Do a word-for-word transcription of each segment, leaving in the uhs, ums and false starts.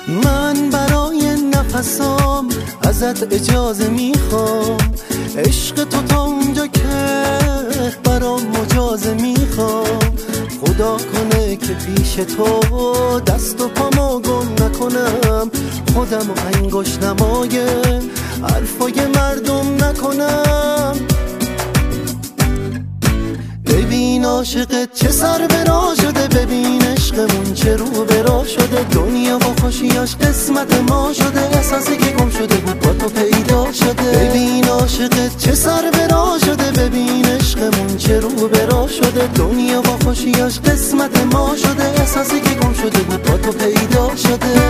من برای نفسام ازت اجازه میخوام، عشق تو تا اونجا که برام مجازه میخوام. خدا کنه که پیش تو دست و پامو گم نکنم، خودم و انگشت نمای حرفای مردم نکنم. ببین عاشقت چه سر برا شده، ببین عشقمون چه رو برا شده. دنیا با خوشیاش قسمت ما شده، احساسی که گم شده بود با تو پیدا شده. ببین عاشقت چه سر برا شده، ببین عشقمون چه رو برا شده. دنیا با خوشیاش قسمت ما شده، احساسی که گم شده بود با تو پیدا شده.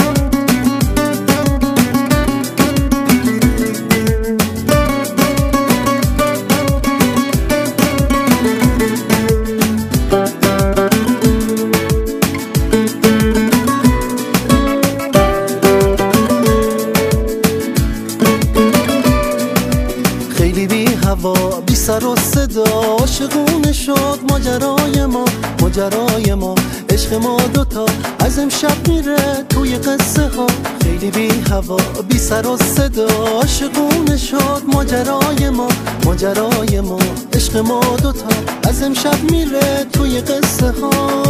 بی سر و صدا عاشقونه شد ماجرای ما، ماجرای ما. عشق ما دوتا از امشب میره توی قصه ها. خیلی بی هوا بی سر و صدا عاشقونه شد ماجرای ما، ماجرای ما. عشق ما دوتا از امشب میره توی قصه ها.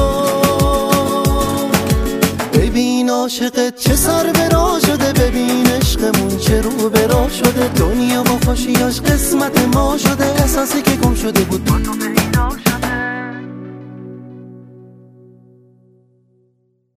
ببین عاشقت چه سر برا شده، ببین عشقمون چه رو برا شده. دنیا با خوشیاش قسمت ما شده، احساسی که گم شده بود با تو پیدا شده.